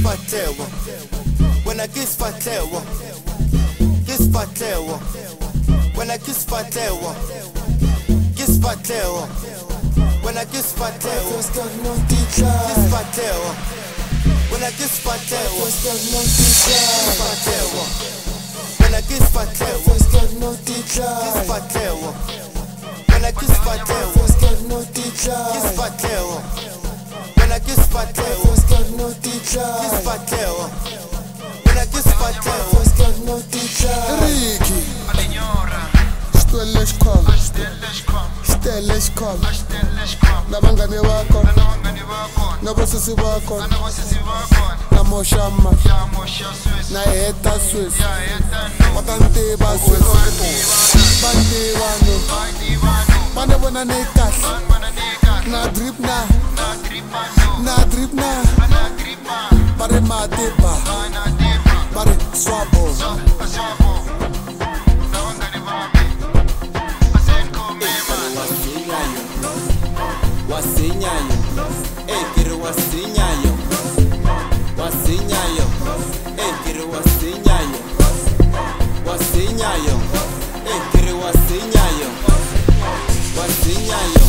Kisfatlewa, when I kisfatlewa, kisfatlewa, when I kisfatlewa, kisfatlewa, when I kisfatlewa, kisfatlewa, when I kisfatlewa, kisfatlewa, when I kisfatlewa, kisfatlewa, when I kisfatlewa, kisfatlewa, when I kisfatlewa, kisfatlewa, when I kisfatlewa. Ricky, Stelleshcom, nabangani wakho, nabosisi bakho, namoshama, nayeta Swiss, watanti ba Swiss, banti wano, bane bona nekahle, na drip na, bare matiba, bare swabo. Wasinyayo, kiri wasinyayo, wasinyayo, kiri wasinyayo, wasinyayo, kiri wasinyayo, wasinyayo.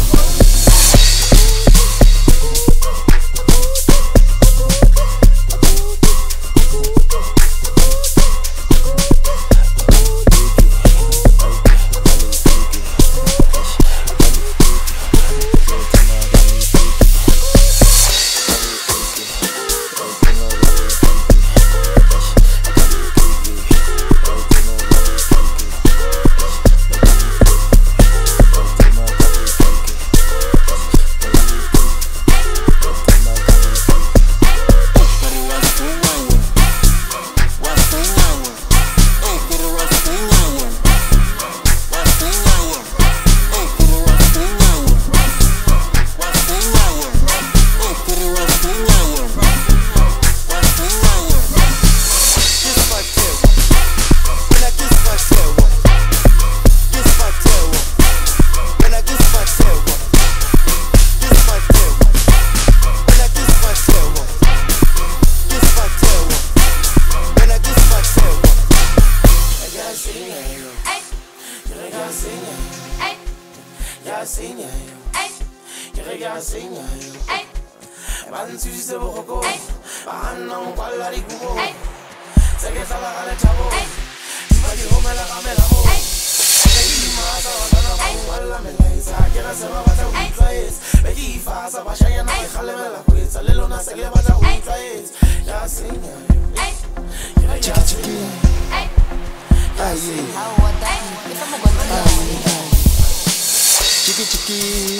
Chiki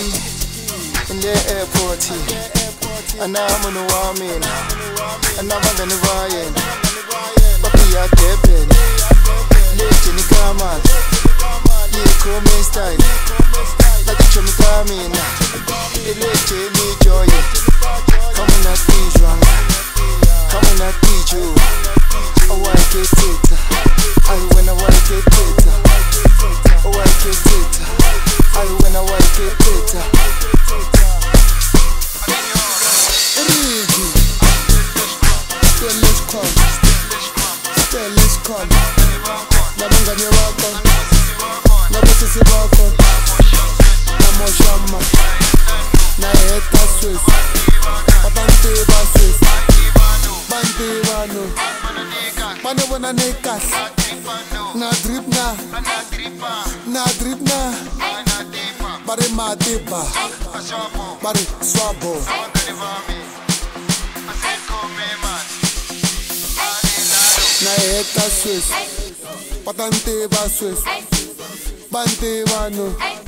in the airport, and now I'm on the warming, and now I'm gonna ride. Papi ya kepen, late ni kama, ye come style, like you me coming, late ni joy, come on and teach you, come on and teach you, oh I get it, I when I like it, oh I get it. When I work it, Ricky, Stelleshcom, nabangani wakho, nabosisi bakho, namoshama, nayeta Swiss, watanti ba Swiss, banti wano, bane bona nekahle, na drip na, bare matiba, bare swabo. Nayeta Swiss, watanti ba Swiss, banti wano.